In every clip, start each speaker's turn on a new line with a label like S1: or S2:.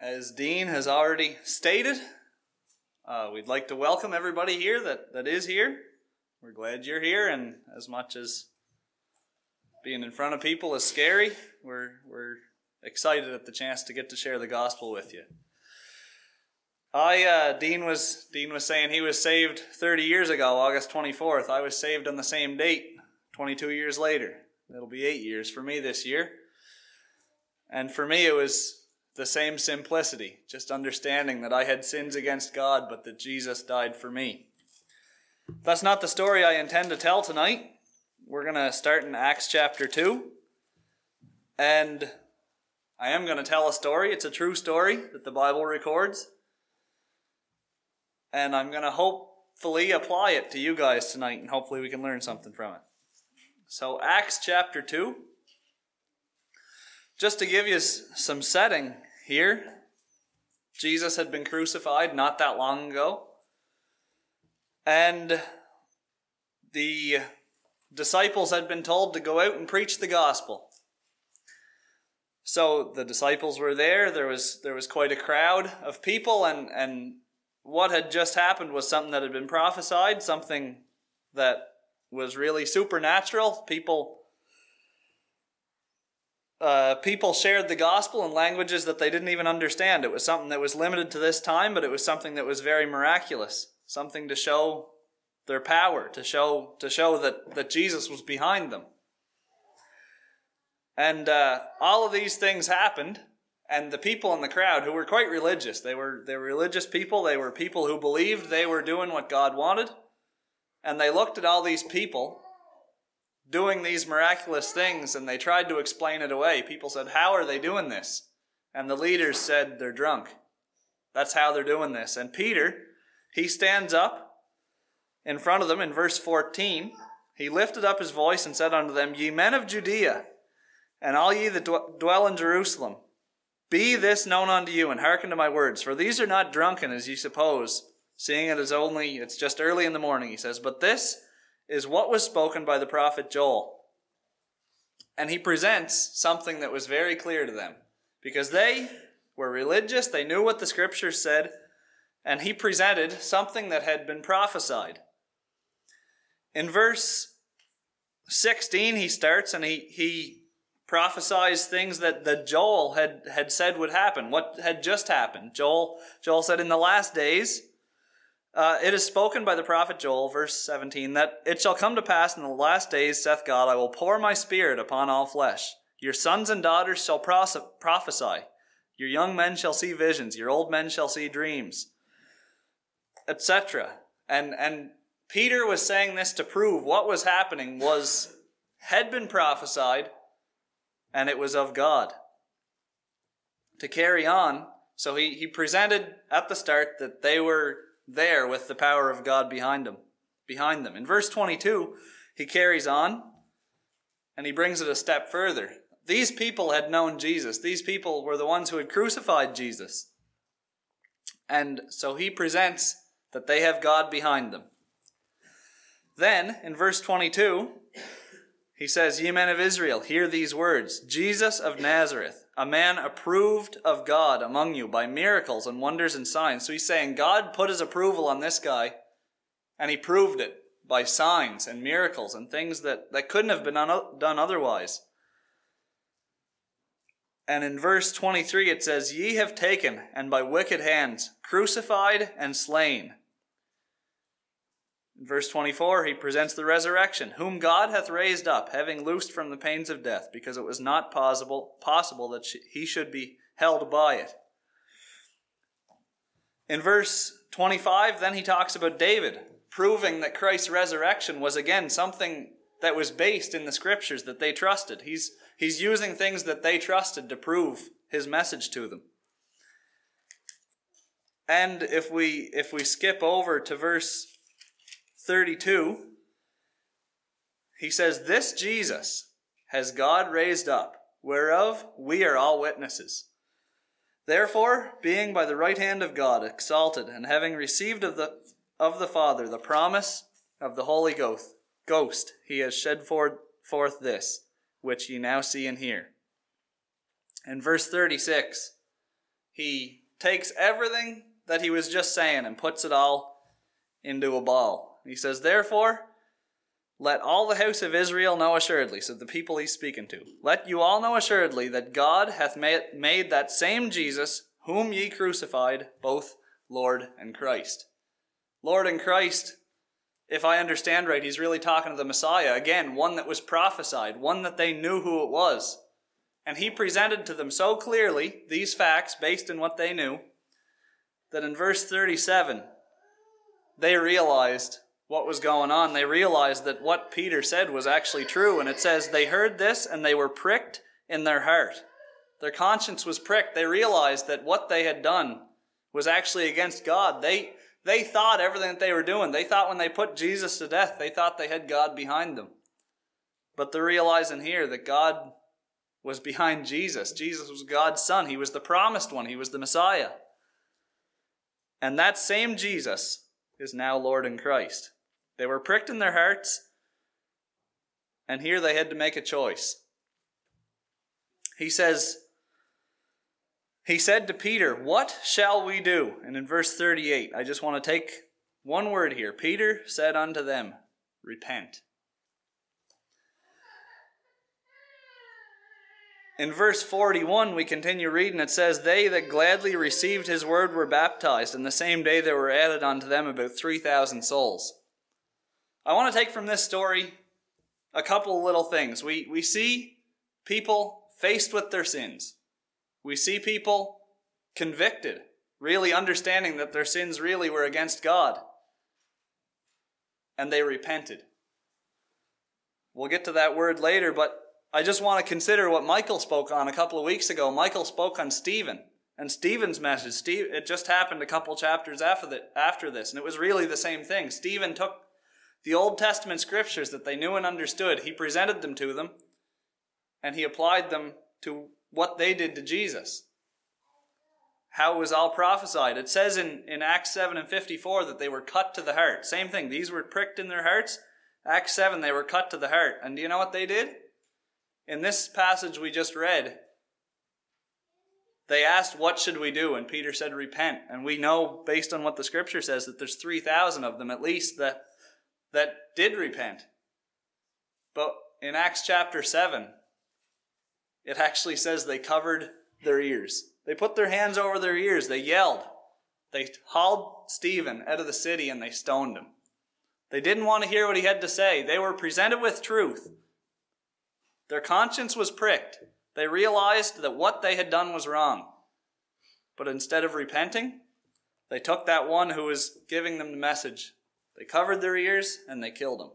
S1: As Dean has already stated, we'd like to welcome everybody here that is here. We're glad you're here, and as much as being in front of people is scary, we're excited at the chance to get to share the gospel with you. Dean was saying he was saved 30 years ago, August 24th. I was saved on the same date, 22 years later. It'll be 8 years for me this year. And for me it was the same simplicity, just understanding that I had sins against God, but that Jesus died for me. That's not the story I intend to tell tonight. We're going to start in Acts chapter 2. And I am going to tell a story. It's a true story that the Bible records. And I'm going to hopefully apply it to you guys tonight, and hopefully we can learn something from it. So Acts chapter 2. Just to give you some setting here, Jesus had been crucified not that long ago, and the disciples had been told to go out and preach the gospel. So the disciples were there. There was quite a crowd of people, and what had just happened was something that had been prophesied, something that was really supernatural. People shared the gospel in languages that they didn't even understand. It was something that was limited to this time, but it was something that was very miraculous. Something to show their power, to show that Jesus was behind them. And all of these things happened, and the people in the crowd, who were quite religious, they were religious people, they were people who believed they were doing what God wanted, and they looked at all these people doing these miraculous things, and they tried to explain it away. People said, "How are they doing this?" And the leaders said, "They're drunk. That's how they're doing this." And Peter, he stands up in front of them in verse 14. He lifted up his voice and said unto them, "Ye men of Judea, and all ye that dwell in Jerusalem, be this known unto you, and hearken to my words. For these are not drunken, as ye suppose, seeing it's just early in the morning," he says, "but this is what was spoken by the prophet Joel." And he presents something that was very clear to them, because they were religious, they knew what the scriptures said, and he presented something that had been prophesied. In verse 16 he starts, and he prophesies things that Joel had said would happen, what had just happened. Joel said, "In the last days, it is spoken by the prophet Joel," verse 17, "that it shall come to pass in the last days, saith God, I will pour my spirit upon all flesh. Your sons and daughters shall prophesy. Your young men shall see visions. Your old men shall see dreams," etc. And Peter was saying this to prove what was happening had been prophesied, and it was of God. To carry on, so he presented at the start that they were there with the power of God behind them. In verse 22, he carries on, and he brings it a step further. These people had known Jesus. These people were the ones who had crucified Jesus. And so he presents that they have God behind them. Then, in verse 22, he says, "Ye men of Israel, hear these words. Jesus of Nazareth, a man approved of God among you by miracles and wonders and signs." So he's saying God put his approval on this guy, and he proved it by signs and miracles and things that couldn't have been done otherwise. And in verse 23 it says, "Ye have taken, and by wicked hands, crucified and slain." In verse 24, he presents the resurrection, "whom God hath raised up, having loosed from the pains of death, because it was not possible that he should be held by it." In verse 25, then he talks about David, proving that Christ's resurrection was again something that was based in the scriptures that they trusted. He's using things that they trusted to prove his message to them. And if we skip over to verse 32, he says, "This Jesus has God raised up, whereof we are all witnesses. Therefore, being by the right hand of God exalted, and having received of the Father the promise of the Holy Ghost, he has shed forth this, which ye now see and hear." In verse 36, he takes everything that he was just saying and puts it all into a ball. He says, therefore, let all the house of Israel know assuredly, so the people he's speaking to, let you all know assuredly that God hath made that same Jesus, whom ye crucified, both Lord and Christ. Lord and Christ, if I understand right, he's really talking to the Messiah. Again, one that was prophesied, one that they knew who it was. And he presented to them so clearly these facts based on what they knew, that in verse 37, they realized what was going on. They realized that what Peter said was actually true. And it says, they heard this and they were pricked in their heart. Their conscience was pricked. They realized that what they had done was actually against God. They thought everything that they were doing, they thought when they put Jesus to death, they thought they had God behind them. But they're realizing here that God was behind Jesus. Jesus was God's Son. He was the promised one. He was the Messiah. And that same Jesus is now Lord in Christ. They were pricked in their hearts, and here they had to make a choice. He said to Peter, what shall we do? And in verse 38, I just want to take one word here. Peter said unto them, repent. In verse 41, we continue reading. It says, they that gladly received his word were baptized, and the same day there were added unto them about 3,000 souls. I want to take from this story a couple of little things. We see people faced with their sins. We see people convicted, really understanding that their sins really were against God. And they repented. We'll get to that word later, but I just want to consider what Michael spoke on a couple of weeks ago. Michael spoke on Stephen and Stephen's message. It just happened a couple chapters after this, and it was really the same thing. Stephen took the Old Testament scriptures that they knew and understood. He presented them to them, and he applied them to what they did to Jesus. How it was all prophesied. It says in Acts 7 and 54 that they were cut to the heart. Same thing. These were pricked in their hearts. Acts 7, they were cut to the heart. And do you know what they did? In this passage we just read, they asked, what should we do? And Peter said, repent. And we know, based on what the scripture says, that there's 3,000 of them at least that did repent. But in Acts chapter 7, it actually says they covered their ears. They put their hands over their ears. They yelled. They hauled Stephen out of the city and they stoned him. They didn't want to hear what he had to say. They were presented with truth. Their conscience was pricked. They realized that what they had done was wrong. But instead of repenting, they took that one who was giving them the message. They covered their ears and they killed him.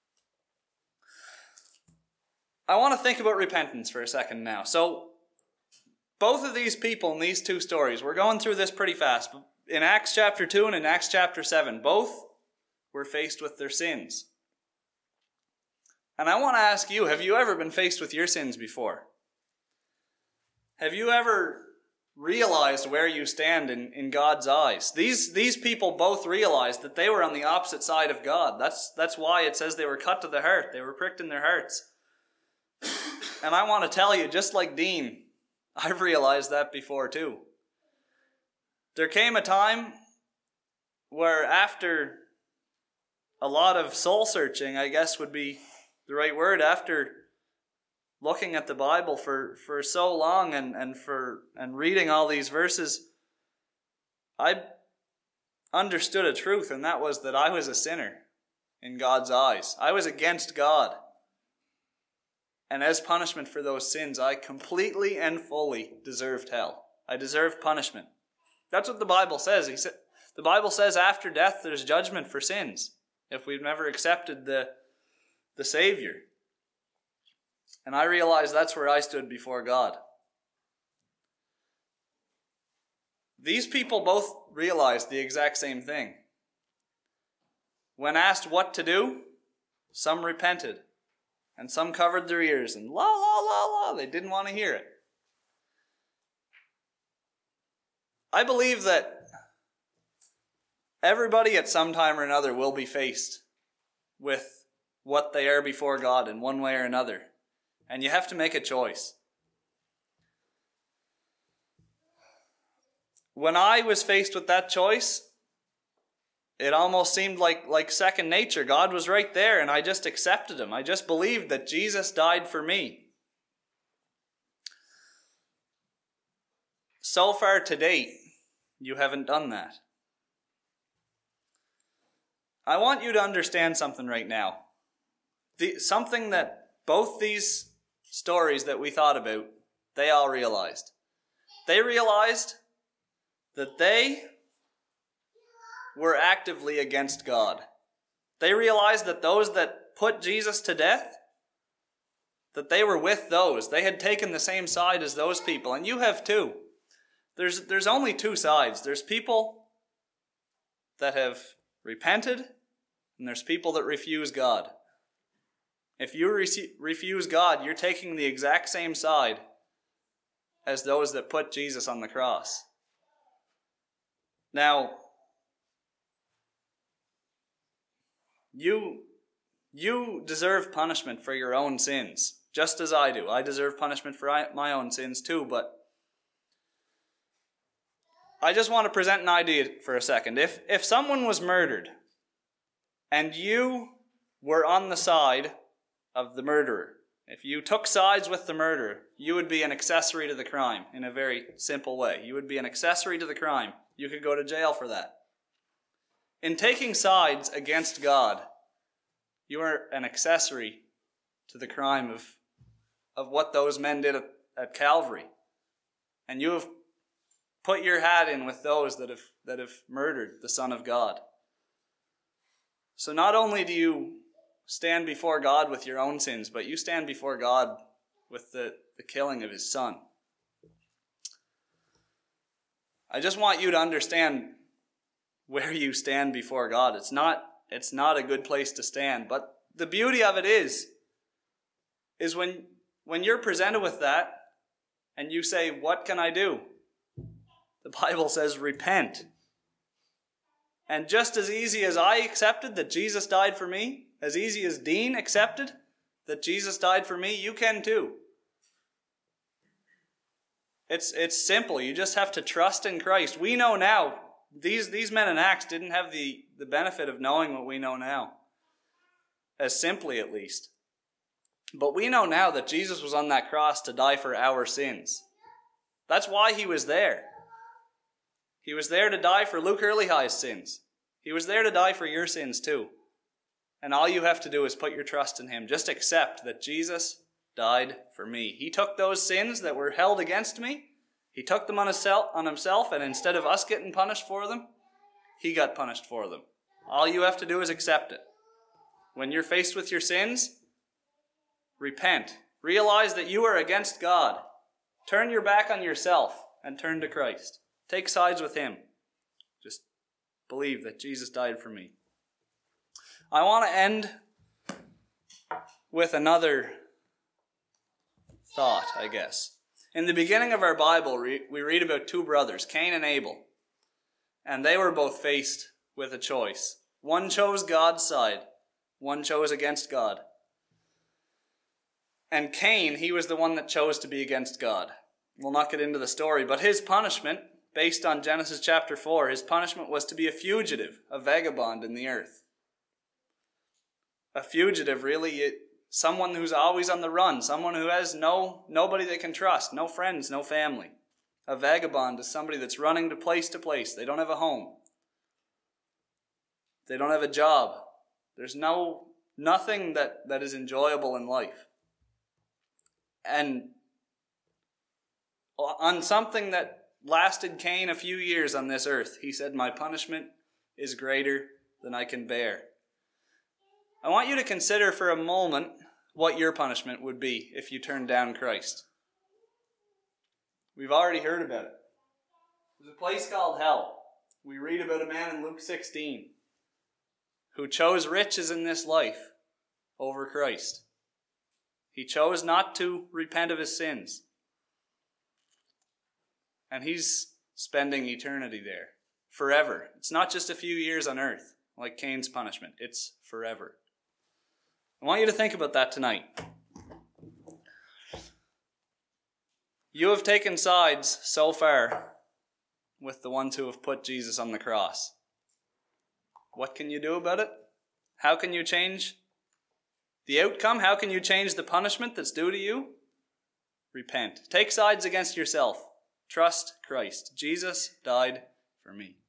S1: I want to think about repentance for a second now. So, both of these people in these two stories, we're going through this pretty fast. In Acts chapter 2 and in Acts chapter 7, both were faced with their sins. And I want to ask you, have you ever been faced with your sins before? Have you ever realized where you stand in God's eyes? These people both realized that they were on the opposite side of God. That's why it says they were cut to the heart. They were pricked in their hearts. And I want to tell you, just like Dean, I've realized that before too. There came a time where after a lot of soul searching, I guess would be the right word, after looking at the Bible for so long and reading all these verses, I understood a truth, and that was that I was a sinner in God's eyes. I was against God. And as punishment for those sins, I completely and fully deserved hell. I deserved punishment. That's what the Bible says. The Bible says after death there's judgment for sins if we've never accepted the Savior. And I realized that's where I stood before God. These people both realized the exact same thing. When asked what to do, some repented. And some covered their ears and la, la, la, la. They didn't want to hear it. I believe that everybody at some time or another will be faced with what they are before God in one way or another. And you have to make a choice. when I was faced with that choice, it almost seemed like second nature. God was right there, and I just accepted him. I just believed that Jesus died for me. So far to date, you haven't done that. I want you to understand something right now. Something that both these stories that we thought about, they all realized. They realized that they were actively against God. They realized that those that put Jesus to death, that they were with those. They had taken the same side as those people, and you have too. There's only two sides. There's people that have repented, and there's people that refuse God. If you refuse God, you're taking the exact same side as those that put Jesus on the cross. Now, you deserve punishment for your own sins, just as I do. I deserve punishment for my own sins too, but I just want to present an idea for a second. If someone was murdered and you were on the side of the murderer, if you took sides with the murderer, you would be an accessory to the crime in a very simple way. You would be an accessory to the crime. You could go to jail for that. In taking sides against God, you are an accessory to the crime of what those men did at Calvary. And you have put your hat in with those that have murdered the Son of God. So not only do you stand before God with your own sins, but you stand before God with the killing of his Son. I just want you to understand where you stand before God. It's not a good place to stand, but the beauty of it is when you're presented with that and you say, what can I do? The Bible says repent. And just as easy as I accepted that Jesus died for me, as easy as Dean accepted that Jesus died for me, you can too. It's simple. You just have to trust in Christ. We know now, these men in Acts didn't have the benefit of knowing what we know now. As simply at least. But we know now that Jesus was on that cross to die for our sins. That's why he was there. He was there to die for Luke Earlyhigh's sins. He was there to die for your sins too. And all you have to do is put your trust in him. Just accept that Jesus died for me. He took those sins that were held against me. He took them on himself, and instead of us getting punished for them, he got punished for them. All you have to do is accept it. When you're faced with your sins, repent. Realize that you are against God. Turn your back on yourself and turn to Christ. Take sides with him. Just believe that Jesus died for me. I want to end with another thought, I guess. In the beginning of our Bible, we read about two brothers, Cain and Abel. And they were both faced with a choice. One chose God's side. One chose against God. And Cain, he was the one that chose to be against God. We'll not get into the story, but his punishment, based on Genesis chapter 4, his punishment was to be a fugitive, a vagabond in the earth. A fugitive, really, someone who's always on the run, someone who has nobody they can trust, no friends, no family. A vagabond is somebody that's running to place. They don't have a home. They don't have a job. There's nothing that is enjoyable in life. And on something that lasted Cain a few years on this earth, he said, my punishment is greater than I can bear. I want you to consider for a moment what your punishment would be if you turned down Christ. We've already heard about it. There's a place called hell. We read about a man in Luke 16 who chose riches in this life over Christ. He chose not to repent of his sins. And he's spending eternity there forever. It's not just a few years on earth like Cain's punishment. It's forever. I want you to think about that tonight. You have taken sides so far with the ones who have put Jesus on the cross. What can you do about it? How can you change the outcome? How can you change the punishment that's due to you? Repent. Take sides against yourself. Trust Christ. Jesus died for me.